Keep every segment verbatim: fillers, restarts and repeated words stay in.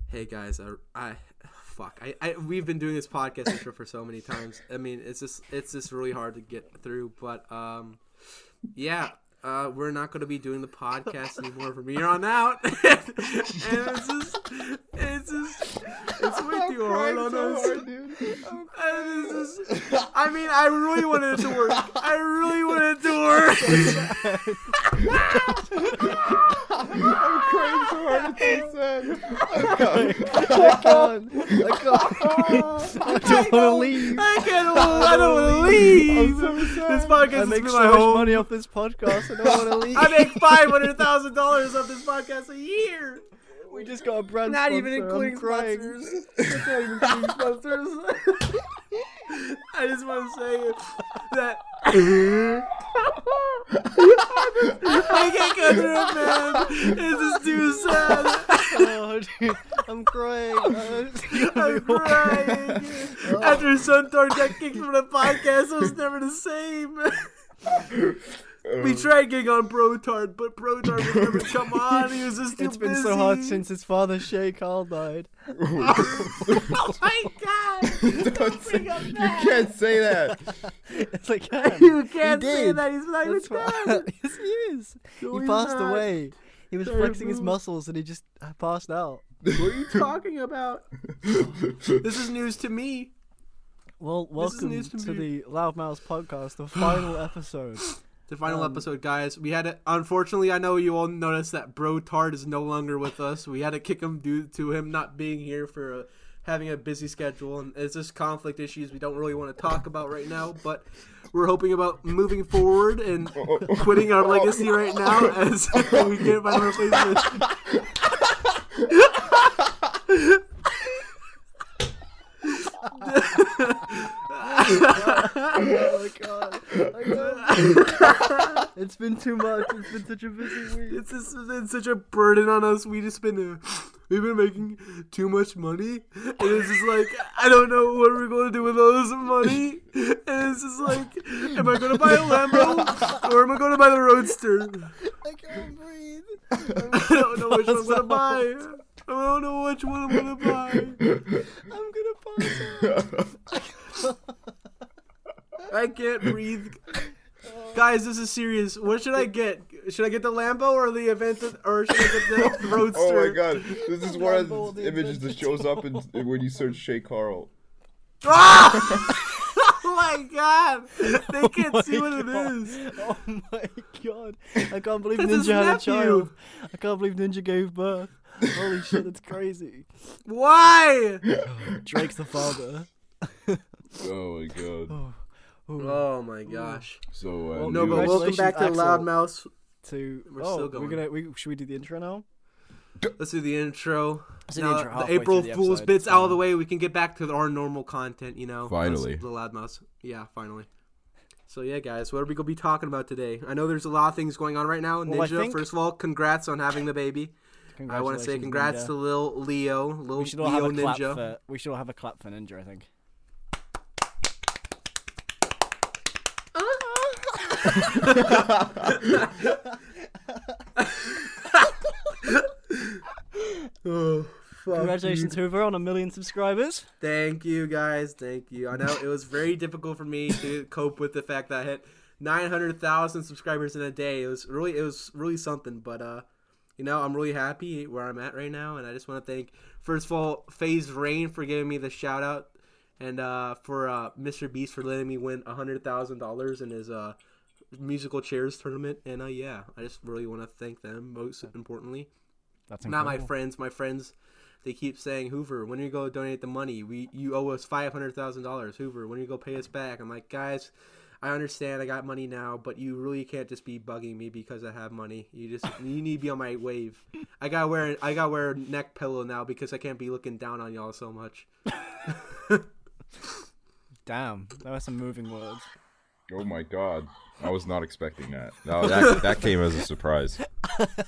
Hey guys, I, I fuck, I, I we've been doing this podcast intro for so many times. I mean, it's just it's just really hard to get through. But um, yeah, uh, we're not going to be doing the podcast anymore from here on out. and it's just, it's just, it's way too hard on so us. hard, dude. And it's just, I mean, I really wanted it to work. I really wanted it to work. I'm crying so hard. It's so sad. I can't. I can't. I don't want to leave. I can't. I don't want to leave. I'm so sad. This podcast I has make been so my much home. money off this podcast. I don't want to leave. I make five hundred thousand dollars off this podcast a year. We just got a brand Not sponsor. even including I'm crying. sponsors. That's not even including sponsors. I just want to say that I can't go through it, man. This is too sad. Oh, dude, I'm crying. I'm crying. After Suntorn got kicked from the podcast, it was never the same. We tried getting on Brotard, but Brotard would never come on. He was just too It's been busy. so hard since his father, Shay Carl, died. Oh my god! Don't say, Bring up you that. can't say that. It's like, yeah, You can't he say did. that. He's not even That's why- dead. Yes, he is. No, he he's passed not. away. He was Sorry, flexing his bro. muscles and he just uh, passed out. What are you talking about? This is news to me. Well, This is welcome news to to me. the Loudmouths podcast, the final episode. The final Um, episode, guys. We had to, unfortunately, I know you all noticed that Bro Tard is no longer with us. We had to kick him due to him not being here for uh, having a busy schedule, and it's just conflict issues we don't really want to talk about right now. But we're hoping about moving forward and quitting our legacy right now as we can't find a replacement. Oh my god. I can't. It's been too much. It's been such a busy week. It's just it's such a burden on us. We just been uh, we've been making too much money, and it's just like I don't know what we're going to do with all this money. And it's just like, am I going to buy a Lambo or am I going to buy the Roadster? I can't breathe. I don't know which one I'm going to buy. I don't know which one I'm going to buy. I'm gonna pass out. I can't breathe. Guys, this is serious. What should I get? Should I get the Lambo or the event, or should I get the Roadster? Oh my god, this is one of Lambo, the the images that shows up in, when you search Shay Carl. Ah! Oh my god! They can't Oh see my what it God. is. Oh my god. I can't believe That's his Ninja had a nephew. child. I can't believe Ninja gave birth. Holy shit, that's crazy. Why? Drake's the father. Oh my god. Oh, oh. Oh my gosh. So, uh, Well, No, but news- welcome back to Axel. Loudmouth. To We're oh, still going. We're gonna. We, should we do the intro now? Let's do the intro. Let's do Now, the intro the halfway April through the Fool's episode, bits it's out of the fine. way. We can get back to our normal content, you know. Finally. That's the Loudmouth. Yeah, finally. So yeah, guys, what are we gonna be talking about today? I know there's a lot of things going on right now. Well, I Ninja, think- first of all, congrats on having the baby. I want to say Congratulations, congrats Ninja. to Lil Leo, Lil We should all have Leo a clap Ninja. for. We should all have a clap for Ninja. I think. Oh, fuck Congratulations, you. Hoover, on a million subscribers. Thank you, guys. Thank you. I know it was very difficult for me to cope with the fact that I hit nine hundred thousand subscribers in a day. It was really, it was really something. But uh, you know, I'm really happy where I'm at right now, and I just want to thank, first of all, FaZe Rain for giving me the shout out, and uh, for uh, Mister Beast for letting me win a hundred thousand dollars in his uh musical chairs tournament. And uh, yeah, I just really want to thank them most importantly. That's Not my incredible. friends. My friends, they keep saying, Hoover, when are you going to donate the money? We You owe us five hundred thousand dollars. Hoover, when are you going to pay us back? I'm like, guys, I understand I got money now, but you really can't just be bugging me because I have money. You just you need to be on my wave. I got to wear I got to wear a neck pillow now because I can't be looking down on y'all so much. Damn, that was some moving words. Oh my god. I was not expecting that. No, that, that came as a surprise.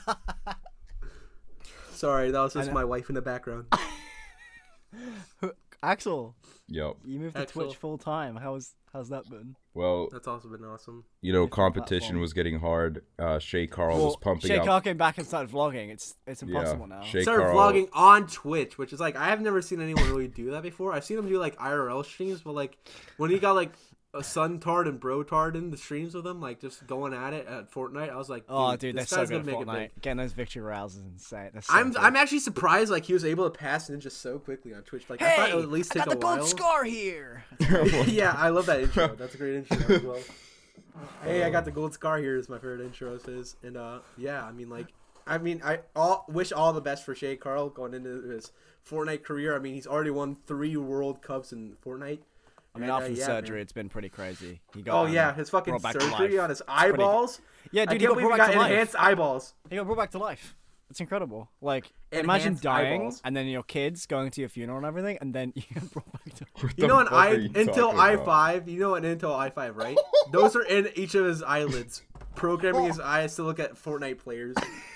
Sorry, that was just know. my wife in the background. Axel, Yep. you moved to Axel. Twitch full time. How's how's that been? Well, That's also been awesome. you know, Different competition platform. was getting hard. Uh, Shay Carl was Well, pumping Shay up. Carl came back and started vlogging. It's it's Yeah, impossible now. Shay Started Carl. vlogging on Twitch, which is like I have never seen anyone really do that before. I've seen him do like I R L streams, but like when he got like a Suntard and Brotard in the streams with him, like just going at it at Fortnite, I was like, dude, Oh, dude, they're this so guy's good at gonna make it Fortnite. big. Getting those victory rounds is insane. They're so I'm good. I'm actually surprised like he was able to pass Ninja so quickly on Twitch. Like I thought it would at least I take got a the gold while. scar here. Yeah, I love that intro. That's a great intro as well. Hey, I got the gold scar here is my favorite intro of his. And uh yeah, I mean like I mean I all wish all the best for Shay Carl going into his Fortnite career. I mean he's already won three World Cups in Fortnite. I mean, And, uh, after the yeah, surgery, man. it's been pretty crazy. He got, Oh um, yeah, his fucking brought back to surgery life. on his pretty good. eyeballs. Yeah, I dude, he can't got believe brought he back got to life. enhanced eyeballs. He got brought back to life. It's incredible. Like, imagine Enhanced dying eyeballs. and then your kids going to your funeral and everything, and then you get brought back to life. You know an fuck I are you Intel talking i about? five. You know an Intel i five, right? Those are in each of his eyelids, programming his eyes to look at Fortnite players.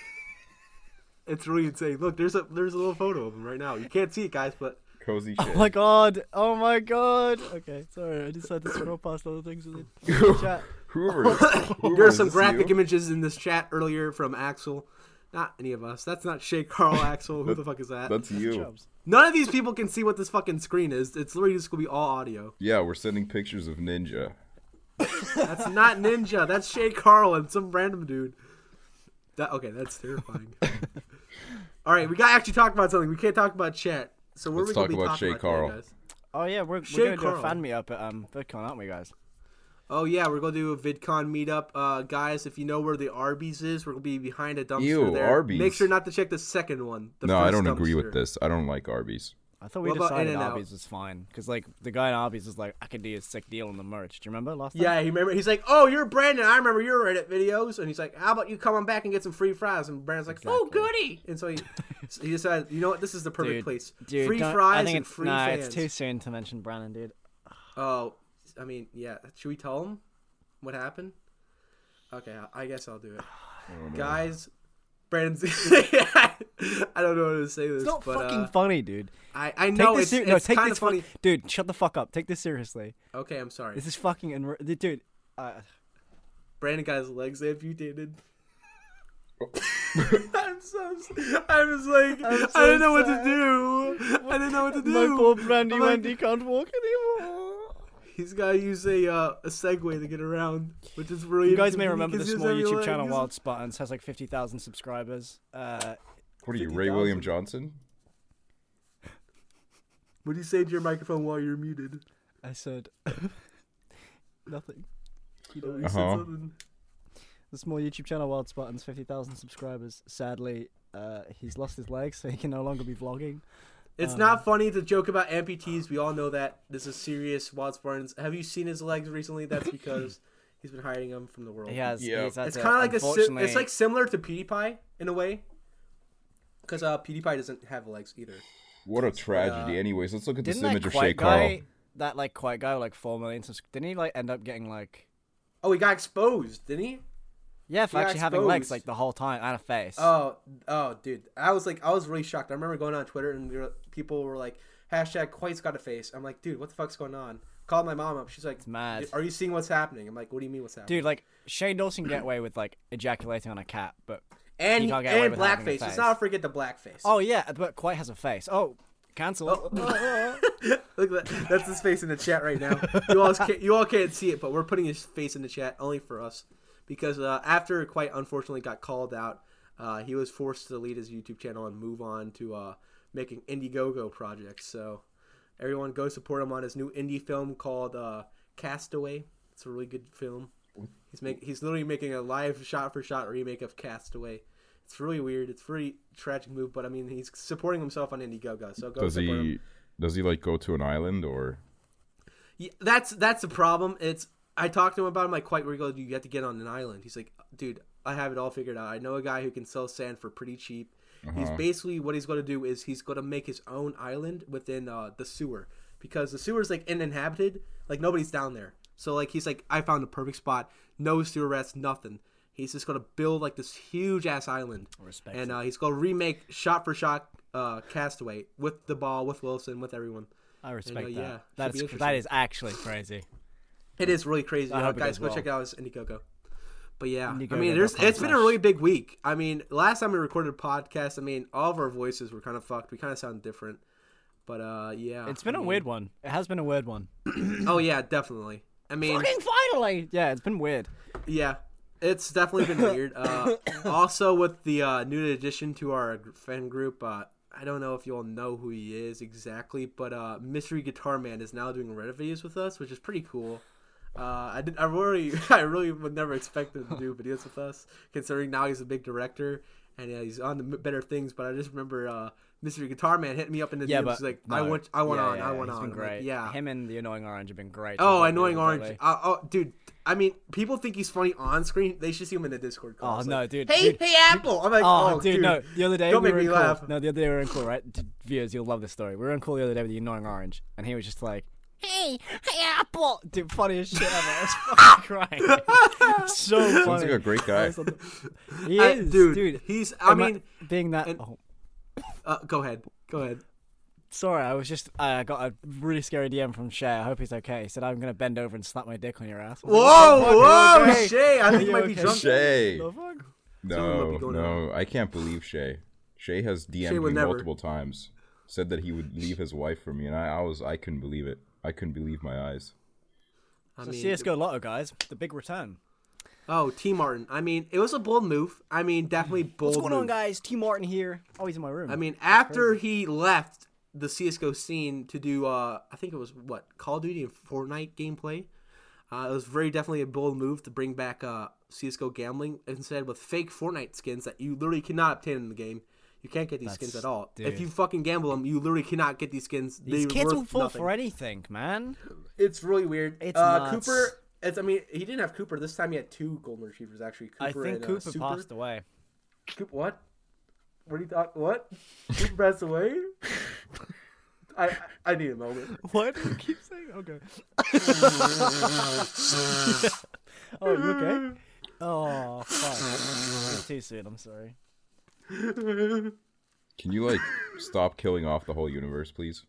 It's really insane. Look, there's a there's a little photo of him right now. You can't see it, guys, but Cozy Oh shit. my god! Oh my god! Okay, sorry, I just had to scroll past other things in the chat. Hoover. Hoover, there's is some this graphic you? images in this chat earlier from Axel. Not any of us. That's not Shay Carl Axel. Who the fuck is that? That's you. Chubs. None of these people can see what this fucking screen is. It's literally just gonna be all audio. Yeah, we're sending pictures of Ninja. That's not Ninja. That's Shay Carl and some random dude. That okay? That's terrifying. All right, we gotta actually talk about something. We can't talk about chat. So what Let's are we gonna talk be about talking Shay about Carl. today, guys? Oh yeah, we're, we're Shay gonna do a Carl. fan meetup at um VidCon, aren't we, guys? Oh yeah, we're gonna do a VidCon meetup, uh, guys. If you know where the Arby's is, we're gonna be behind a dumpster Ew, there. Arby's. Make sure not to check the second one. The No, I first don't agree dumpster. with this. I don't like Arby's. I thought we What about decided In-N-Out? Arby's was fine because like the guy in Arby's was like, I could do a sick deal on the merch. Do you remember last time? Yeah, he remember. He's like, "Oh, you're Brandon. I remember your Reddit videos." And he's like, "How about you come on back and get some free fries?" And Brandon's like, "Oh, Exactly. goody!" And so he, he decided, you know what? This is the perfect Dude, place. Dude, free don't- fries I think and it's, free nah, fans. it's too soon to mention Brandon, dude. Oh, I mean, yeah. Should we tell him what happened? Okay, I I guess I'll do it, I don't know. guys. Brandon's. I don't know how to say this, It's not but fucking uh, funny, dude. I I Take know this it's, ser- no, it's take kind this of funny. fu- dude. Shut the fuck up. Take this seriously. Okay, I'm sorry. This is fucking unre- dude. Uh, Brandon got his legs amputated. I'm so. I was like, I'm I so didn't know what sad. to do. I didn't know what to do. my poor Brandy I'm like- Wendy can't walk anymore. He's got to use a uh, a Segway to get around, which is really. You guys may inconvenient remember the 'cause he small doesn't have YouTube any channel legs. Wild Spartans has like fifty thousand subscribers. Uh, What are you, fifty Ray William thousand. Johnson? What do you say to your microphone while you're muted? I said nothing. You Oh, know, you said Uh-huh. something. the small YouTube channel Wild Spartans, fifty thousand subscribers. Sadly, uh, he's lost his legs, so he can no longer be vlogging. It's Um, not funny to joke about amputees. We all know that. This is serious. Wild Spartans. Have you seen his legs recently? That's because he's been hiding them from the world. He has. Yeah. He's had It's to- kind of like a. Si- unfortunately- it's like similar to PewDiePie in a way. Because uh, PewDiePie doesn't have legs either. What a tragedy. uh, Anyways, let's look at this Didn't that image of quiet Shay Carl. guy, that like quiet guy with like four million subs? Didn't he like end up getting like? Oh, he got exposed, didn't he? Yeah, for He got actually having legs exposed. like the whole time and a face. Oh, oh, dude, I was like, I was really shocked. I remember going on Twitter and there were- people were like, hashtag Quite's got a face. I'm like, dude, what the fuck's going on? Called my mom up. She's like, It's mad. are you seeing what's happening? I'm like, what do you mean what's happening? Dude, like Shane Dawson get away with like ejaculating on a cat, but and you can't get away and with having a blackface. Let's face. not forget the blackface. oh yeah, but Quiet has a face. Oh, cancel. Look at that. That's his face in the chat right now. You all can't, you all can't see it, but we're putting his face in the chat only for us. Because uh, after Quite unfortunately got called out, uh, he was forced to delete his YouTube channel and move on to uh, making Indiegogo projects. So everyone go support him on his new indie film called uh, Castaway. It's a really good film. He's make, he's literally making a live shot-for-shot remake of Castaway. It's really weird. It's a pretty tragic move, but I mean, he's supporting himself on Indiegogo. So go Does support him. he? Does he like go to an island or? Yeah, that's that's the problem. It's I talked to him about it. I'm like, quite where you go, you have to get on an island. He's like, dude, I have it all figured out. I know a guy who can sell sand for pretty cheap. He's Uh-huh. basically what he's going to do is he's going to make his own island within uh, the sewer because the sewer is like uninhabited, like nobody's down there. So like he's like, I found the perfect spot, no sewer rats, nothing. He's just going to build like this huge ass island, Respect. and uh, he's going to remake shot for shot uh, Castaway with the ball, with Wilson, with everyone. I respect And, uh, that. yeah, That's should be that interesting. is actually crazy. It is really crazy. I Uh, hope it guys, goes go well. check out his Indiegogo. But yeah, I Indiegogo mean, there's dot com it's been a slash- really big week. I mean, last time we recorded a podcast, I mean, all of our voices were kind of fucked. We kind of sound different. But uh, yeah, It's been I a mean- weird one. It has been a weird one. Oh yeah, definitely. I mean, Fucking finally! Yeah, it's been weird. yeah, it's definitely been weird. Uh, also, with the uh, new addition to our fan group, uh, I don't know if you all know who he is exactly, but uh, Mystery Guitar Man is now doing Reddit videos with us, which is pretty cool. Uh, I did. I really, I really would never expect him to do videos with us, considering now he's a big director and yeah, he's on the better things. But I just remember uh, Mystery Guitar Man hitting me up in the Yeah, D Ms. but He's like, no. I want, I want yeah, on, yeah, I want he's on. Been I'm like, great. yeah. Him and the Annoying Orange have been great. Oh, Like, Annoying really Orange. lately. Uh, oh, dude. I mean, people think he's funny on screen. They should see him in the Discord call. Oh, It's no, like, dude, Hey, dude, hey, Apple. I'm like, Oh, oh, dude, no. The other day Don't we make were me in laugh. Cool. No, the other day we were in Cool, right? D- Viewers, you'll love this story. We were in Cool the other day with the Annoying Orange, and he was just like, "Hey, hey, Apple!" Dude, funniest shit ever. I was fucking crying. So funny. Sounds like a great guy. He I- is, dude, dude. He's. I Ima- mean, being that. and- oh, uh, go ahead. Go ahead. sorry, I was just. I uh, got a really scary D M from Shay. I hope he's okay. He said, "I'm gonna bend over and slap my dick on your ass." Whoa, What the fuck? whoa, Are you okay? Shay! I think Are you might be okay? drunk. Shay. The fuck? Something might be No, going no, I can't believe Shay. Shay has D M'd Shay would me never. multiple times. Said that he would leave his wife for me, and I, I was, I couldn't believe it. I couldn't believe my eyes. I So mean, C S G O Lotto, guys, the big return. oh, T Martin. I mean, it was a bold move. I mean, definitely bold. What's going move. on, guys? T Martin here. Oh, he's in my room. I mean, after he left the C S G O scene to do, uh, I think it was what Call of Duty and Fortnite gameplay. Uh, it was very definitely a bold move to bring back uh, C S G O gambling instead with fake Fortnite skins that you literally cannot obtain in the game. You can't get these That's- skins at all. dude. If you fucking gamble them, you literally cannot get these skins. These They're kids worth will fall nothing. for anything, man. It's really weird. It's uh, nuts. Cooper. It's, I mean, he didn't have Cooper this time. He had two golden retrievers actually. Cooper I think and, uh, Cooper Super. passed away. Coop, what? What do you thought? What? Cooper passed away? I I I need a moment. What? You keep saying? Okay. Oh, you okay? Oh, fuck. It's too soon. I'm sorry. Can you like stop killing off the whole universe, please?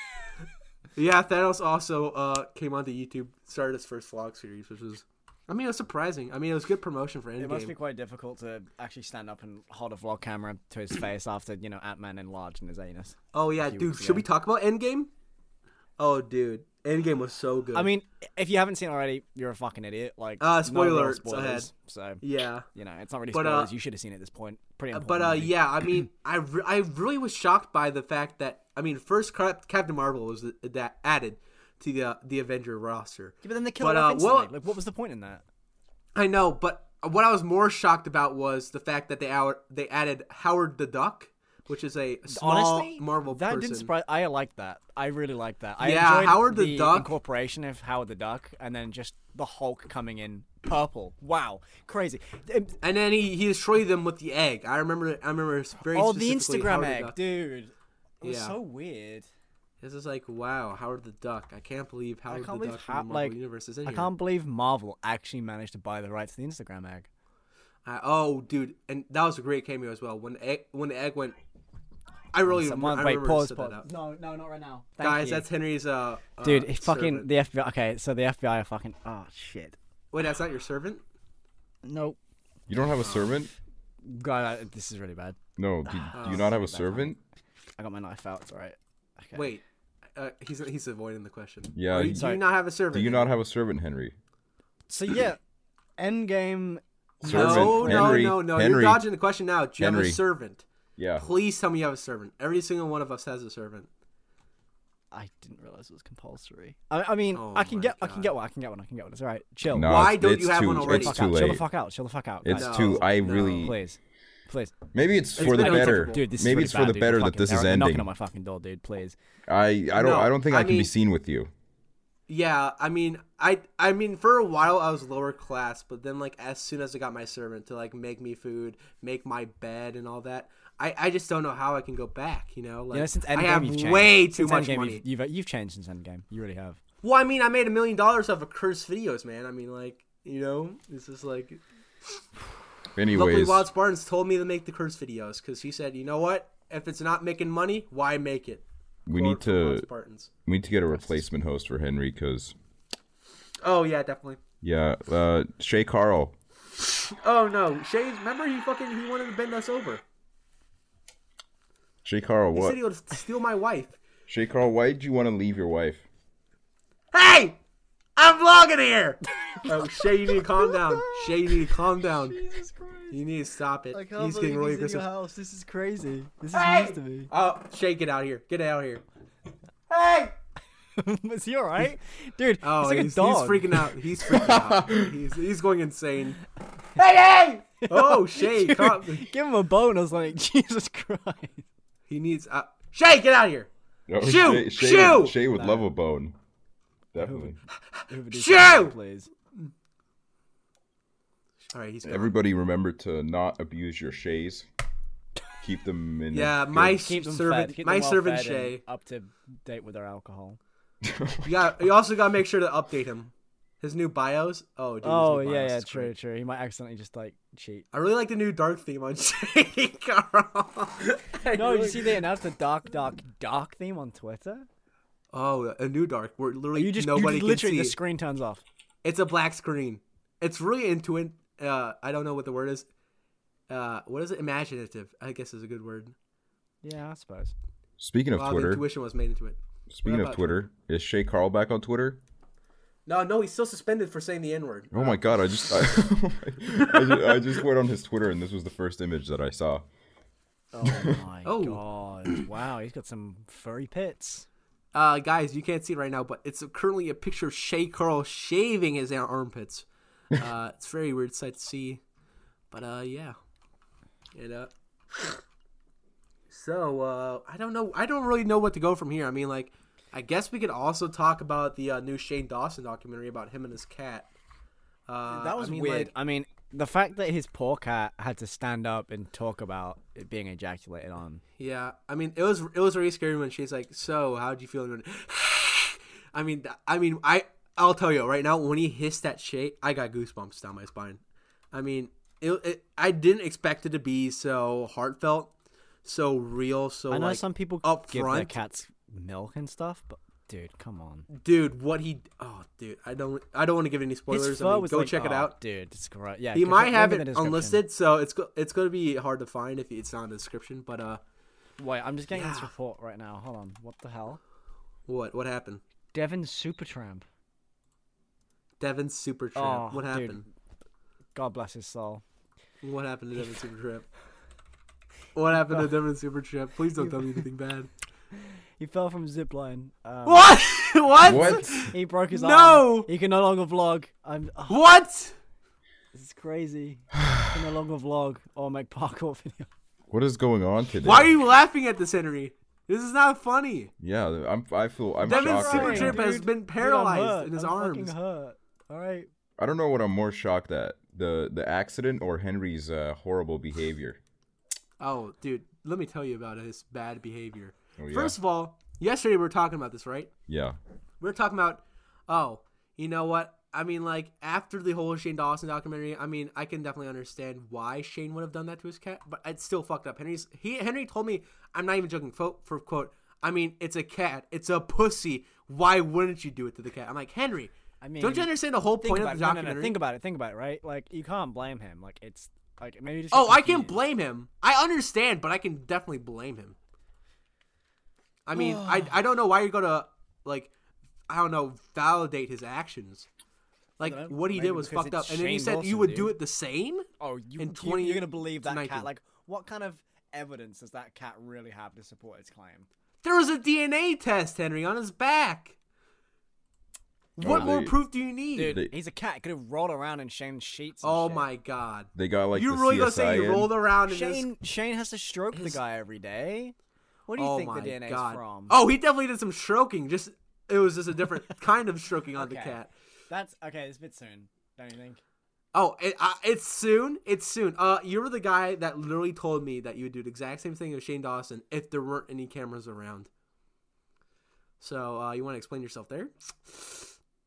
Yeah, Thanos also uh came onto YouTube, started his first vlog series, which was, I mean, it was surprising. I mean, it was good promotion for It must be Endgame. quite difficult to actually stand up and hold a vlog camera to his face after, you know, Ant-Man enlarged in his anus. Oh yeah, few dude. weeks Should we ago. talk about Endgame? Oh, dude, Endgame was so good. I mean, if you haven't seen it already, you're a fucking idiot. Like, Uh, no spoiler real alerts spoilers, ahead. So, yeah. you know, it's not really But, uh, spoilers. You should have seen it at this point. Pretty Uh, important. But uh, movie. yeah, I mean, I, re- I really was shocked by the fact that, I mean, first Cap- Captain Marvel was th- that added to the uh, the Avenger roster. Yeah, but then they killed but, it off uh, instantly. well- Like, what was the point in that? I know, but what I was more shocked about was the fact that they our- they added Howard the Duck, which is a small Honestly, Marvel that person. didn't surprise. I liked that. I really liked that. I Yeah, enjoyed Howard the the Duck- incorporation of Howard the Duck, and then just the Hulk coming in purple. Wow, crazy. Um, And then he, he destroyed them with the egg. I remember I remember very Oh, the specifically Instagram Howard the egg, Duck. dude. It was Yeah. so weird. This is like, wow, Howard the Duck. I can't believe Howard can't the believe Duck from how- the Marvel like, Universe is in I here. can't believe Marvel actually managed to buy the rights to the Instagram egg. Uh, oh, dude, and that was a great cameo as well. When the egg, when the egg went, I really Someone, I wait, remember pause, said pause. that out. No, no, not right now. Thank Guys, you. that's Henry's uh, uh dude. He fucking servant. the F B I. Okay, so the F B I are fucking. Oh shit. Wait, that's not your servant? Nope. You don't have a servant? God, I, this is really bad. No. Do, Oh, do you not have a sorry, servant? I got my knife out. It's alright. Okay. Wait, uh, he's he's avoiding the question. Yeah, Are you, he- do Sorry. you not have a servant? Do you not have a servant, Henry? So yeah, Endgame. Servant, No, Henry, no, no, no. Henry. You're dodging the question now. Do you have Henry. a servant? Yeah. Please tell me you have a servant. Every single one of us has a servant. I didn't realize it was compulsory. I, I mean, Oh I can my get, I God. can get one. I can get one. I can get one. It's alright. Chill. No, Why it's, don't it's you have too, one already? It's Fuck too out. Chill the late. fuck out. Chill the fuck out. It's guys. No, too. I no. really. Please, please. Maybe it's It's for the been better. acceptable. Dude, this is Maybe really it's for bad, the dude. better They're that this fucking- is they're knocking ending. on my fucking door, dude. Please. I I don't No, I don't think I, I can be mean- seen with you. Yeah, I mean, I I mean, for a while I was lower class, but then like as soon as I got my servant to like make me food, make my bed, and all that, I, I just don't know how I can go back. You know, like You know, since I Endgame, have you've changed. way too Since much Endgame, money. You've, you've you've changed since Endgame. You really have. Well, I mean, I made a million dollars off of cursed videos, man. I mean, like, you know, it's just like. Luckily, Anyways, Wild Spartans told me to make the cursed videos because he said, you know what? If it's not making money, why make it? we Quote need from Ron to Spartans. we need to get a replacement host for Henry because Oh yeah, definitely. yeah, uh, Shay Carl. Oh no, Shay. Remember he fucking he wanted to bend us over. Shay Carl, He what? said he would steal my wife. Shay Carl, why did you want to leave your wife? Hey, I'm vlogging here. Oh, Shay, you need to calm down. Shay, you need to calm down. Jesus Christ. You need to stop it. I can't He's getting believe really he's in aggressive. your house. This is crazy. This is Hey! news to me. Oh, Shay, get out of here. Get out of here. Hey! Is he alright? Dude, Oh, he's like he's, a dog. he's freaking out. He's freaking out. He's he's going insane. Hey, hey! Oh, Shay, Dude, calm. give him a bone. I was like, Jesus Christ. He needs. Uh, Shay, get out of here. Oh, Shoo! Shay, Shay, Shoo! Would, Shay would love a bone. Definitely. Shoo! Please. All right, he's gone. Everybody remember to not abuse your Shays. Keep them in. Yeah, a good- my Keep them servant, fed. Keep my them well servant fed and Shay. up to date with their alcohol. You got. You also got to make sure to update him. His new bios. Oh, dude. his Oh new yeah, bios yeah, is true, great. true. He might accidentally just like cheat. I really like the new dark theme on Shay Carl. I No, really- you see they announced the dark, dark, dark theme on Twitter. Oh, a new dark where literally You just, nobody you just can literally see. the screen turns off. It's a black screen. It's really intuitive. Uh, I don't know what the word is. Uh, what is it? Imaginative, I guess is a good word. Yeah, I suppose. Speaking A of lot of Twitter, intuition was made into it. speaking What of about Twitter, is Shay Carl back on Twitter? No, no, he's still suspended for saying the N word. Oh my god! I just I, I just I just went on his Twitter and this was the first image that I saw. Oh my Oh. god! Wow, he's got some furry pits. Uh, guys, you can't see it right now, but it's currently a picture of Shay Carl shaving his ar- armpits. Uh, it's a very weird sight to see, but uh, yeah, and uh, so uh, I don't know. I don't really know what to go from here. I mean, like, I guess we could also talk about the uh, new Shane Dawson documentary about him and his cat. Uh, That was I mean, weird. like- I mean, the fact that his poor cat had to stand up and talk about it being ejaculated on. Yeah, I mean, it was it was really scary when she's like, "So, how'd you feel?" And I mean, I mean, I I'll tell you right now, when he hissed that shit, I got goosebumps down my spine. I mean, it, it I didn't expect it to be so heartfelt, so real, so I know like some people up give their front. cats milk and stuff, but dude, come on. Dude, what he oh, dude, I don't I don't want to give any spoilers. His I fur mean, was go like, check it oh, out. dude. It's great. Yeah, He go- might link have in it the description. unlisted, so it's go, it's going to be hard to find if it's not in the description. But uh, Wait, I'm just getting this Yeah. report right now. Hold on. What the hell? what what happened? Devin Supertramp. Devin Supertramp. Oh, what dude. happened? God bless his soul. What happened to Devin Supertramp? What happened to Devin Supertramp? Please don't tell me anything bad. He fell from zip line. Um, What? what? What? He broke his arm. No! He can no longer vlog. I'm. Oh, What? this is crazy. He can no longer vlog or make parkour video. What is going on today? Why are you laughing at this, Henry? This is not funny. Yeah, I'm. I feel. I'm Devin shocked. right Supertramp now. has been paralyzed in his I'm arms. fucking hurt. All right. I don't know what I'm more shocked at: the the accident or Henry's uh, horrible behavior. Oh, dude, let me tell you about his bad behavior. Oh, yeah? First of all, yesterday we were talking about this, right? Yeah. We were talking about, oh, you know what? I mean, like, after the whole Shane Dawson documentary, I mean, I can definitely understand why Shane would have done that to his cat, but it's still fucked up. Henry's he Henry told me, I'm not even joking, for, for quote, I mean, it's a cat. It's a pussy. Why wouldn't you do it to the cat? I'm like, Henry, I mean, don't you understand the whole think point about of it. the No, no, documentary? no. Think about it. Think about it. Right? Like you can't blame him. Like it's like maybe just. Oh, get I can't confused. blame him. I understand, but I can definitely blame him. I mean, I I don't know why you're gonna like, I don't know, validate his actions. Like I don't know, what he maybe did was because fucked up, it's and then you Shane said Dawson, you would do dude. it the same. Oh, you, in you twenty you're gonna believe that nineteen. cat? Like, what kind of evidence does that cat really have to support its claim? There was a D N A test, Henry, on his back. What Oh, more they- proof do you need? Dude, They- he's a cat. He could have rolled around in Shane's sheets. And oh shit. my god! They got like you the really C gonna S I say he in. rolled around in Shane Shane has to stroke his- the guy every day. What do this? you Oh think the my D N A god! is from? Oh, he definitely did some stroking. Just it was just a different kind of stroking on the Okay. cat. That's okay. It's a bit soon, don't you think? Oh, it, uh, it's soon. It's soon. Uh, you were the guy that literally told me that you would do the exact same thing with Shane Dawson if there weren't any cameras around. So, uh, you want to explain yourself there?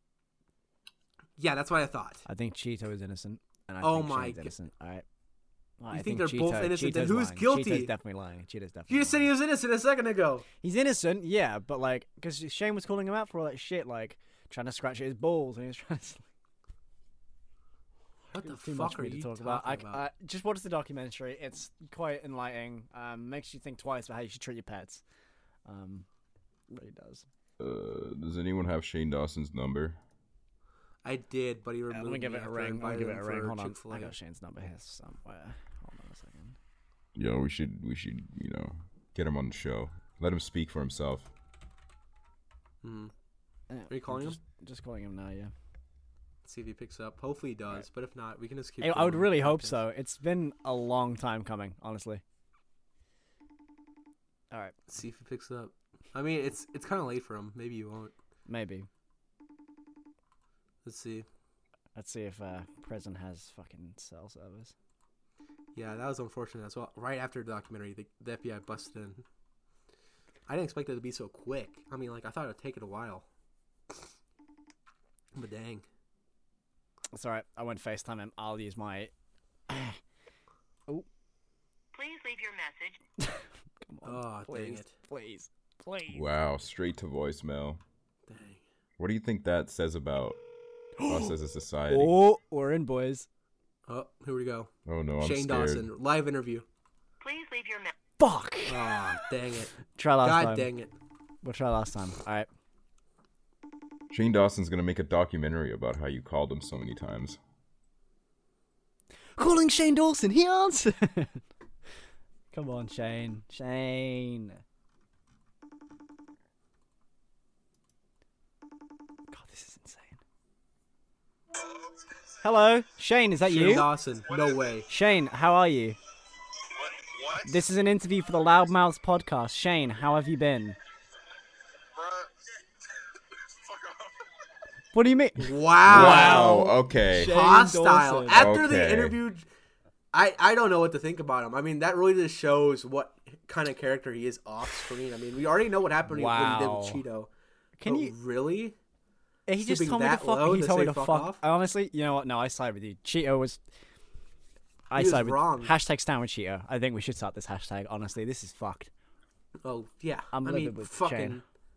Yeah, that's what I thought. I think Cheeto is innocent, and I Oh think my Shane's g- innocent. All right. Well, You I think they're both Cheeto- innocent, then Cheeto's who's lying. guilty? Cheeto's definitely lying. Cheeto's definitely You just said lying. he was innocent a second ago. He's innocent, yeah, but like, because Shane was calling him out for all that shit, like trying to scratch at his balls, and he was trying to. What the It's too fuck much for are me to you talk talking about. I, about? I just watch the documentary. It's quite enlightening. Um, makes you think twice about how you should treat your pets. Um, really does. Uh, does anyone have Shane Dawson's number? I did, but he Uh, removed let me give me it a after I ring. Let me invited give it him a ring. for Hold on. Chick-fil-A. I got Shane's number here somewhere. Hold on a second. Yo, we should we should you know get him on the show. Let him speak for himself. Hmm. Yeah, Are you calling just, him? Just calling him now. Yeah. See if he picks up. Hopefully he does, but if not, we can just keep. I, I going would with really the hope podcast. so. It's been a long time coming, honestly. All right, See if he picks up. I mean, it's it's kind of late for him. Maybe you won't. maybe. Let's see. Let's see if uh, Prison has fucking cell service. Yeah, that was unfortunate as well. Right after the documentary, the, the F B I busted in. I didn't expect it to be so quick. I mean, like I thought it would take it a while. But dang. It's all right. I won't FaceTime him. I'll use my. Oh, Please leave your message. come on. Oh, please, dang it. please, please. Wow, straight to voicemail. Dang. What do you think that says about us as a society? Oh, we're in, boys. Oh, here we go. Oh no, I'm Shane scared. Dawson, live interview. Please leave your message. Fuck. Oh, dang it. Try last God time. dang it. We'll try last time. All right. Shane Dawson's gonna make a documentary about how you called him so many times. Calling Shane Dawson. He answered. Come on, Shane. Shane. God, this is insane. Hello, Shane. Is that Shane you? Dawson, no way. Shane, how are you? What? What? This is an interview for the Loudmouths podcast. Shane, how have you been? Bruh. Fuck off. What do you mean? Wow. Wow. Okay. Shane Hostile. Dawson. After they Okay. interviewed, I, I don't know what to think about him. I mean, that really just shows what kind of character he is off screen. I mean, we already know what happened when he did with Wow. Cheeto. Can But you? really? He just stooping told me to that fuck. low He to told me say to fuck fuck. off? I honestly, you know what? No, I side with you. Cheeto was. I He was side with wrong. hashtag stand with Cheeto. I think we should start this hashtag. Honestly, this is fucked. Oh, yeah. I'm I livid mean, with fucking. Shane.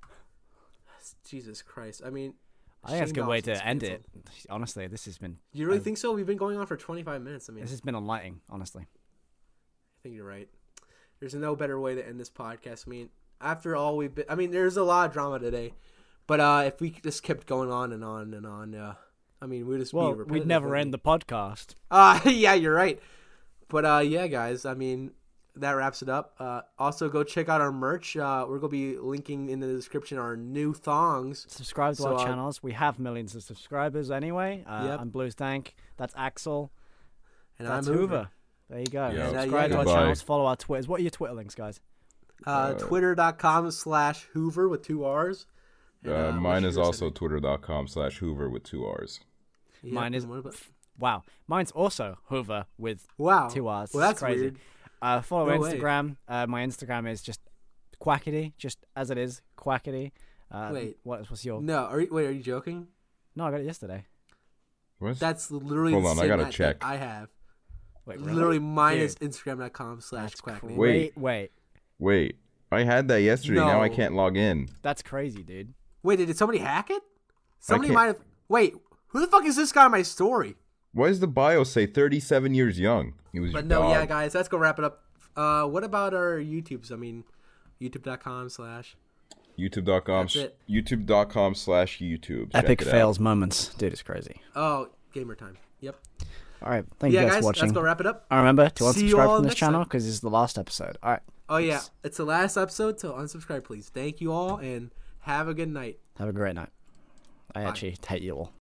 Jesus Christ. I mean, I think that's a Shane good way Dawson's to end canceled. it. Honestly, this has been. You really uh, think so? We've been going on for twenty-five minutes. I mean, This has been enlightening. Honestly. I think you're right. There's no better way to end this podcast. I mean, after all we've been, I mean, there's a lot of drama today, but uh, if we just kept going on and on and on, uh, I mean, we'd just Well, be we'd repetitive, never wouldn't end the podcast. we? Uh, yeah, you're right. But uh, yeah, guys, I mean, that wraps it up. Uh, also, go check out our merch. Uh, we're gonna be linking in the description our new thongs. Subscribe to So, our uh, channels. We have millions of subscribers anyway. Uh, Yep. I'm Blues Dank. That's Axel. And That's I'm Hoover. Hoover. There you go. Yeah. Subscribe to our Goodbye. channels. Follow our Twitters. What are your Twitter links, guys? Uh, Twitter.com slash Hoover with two R's. And, Uh, what's mine is yours? also twitter.com slash Hoover with two R's. Yep, Mine is- and what about- Wow. Mine's also Hoover with Wow. two R's. Well, This is that's crazy. weird. Uh, follow No way. Instagram. Uh, my Instagram is just quackity, just as it is, quackity. Uh, Wait. What, what's your? No, are you, wait, are you joking? No, I got it yesterday. What? That's literally Hold the on, I same gotta that- check. that I have. Wait, really? Literally, mine Dude. is Instagram.com slash That's quack. crazy. Wait. Wait, Wait, I had that yesterday. Now I No. can't log in. that's crazy, dude. Wait, did somebody hack it? Somebody can't- might have. Wait, who the fuck is this guy in my story? Why does the bio say thirty-seven years young? He was But your no, dog. yeah, guys, let's go wrap it up. Uh, what about our YouTubes? I mean, YouTube.com slash. YouTube.com. That's it. YouTube.com slash YouTube. Check Epic it out. fails moments, dude. It's crazy. Oh, gamer time. Yep. All right, thank Yeah, you guys, guys, for watching. let's go wrap it up. I remember to See you unsubscribe all from this next channel time. because this is the last episode. All right, Oh yeah, it's the last episode, so unsubscribe, please. Thank you all, and have a good night. have a great night. I Bye. actually hate you all.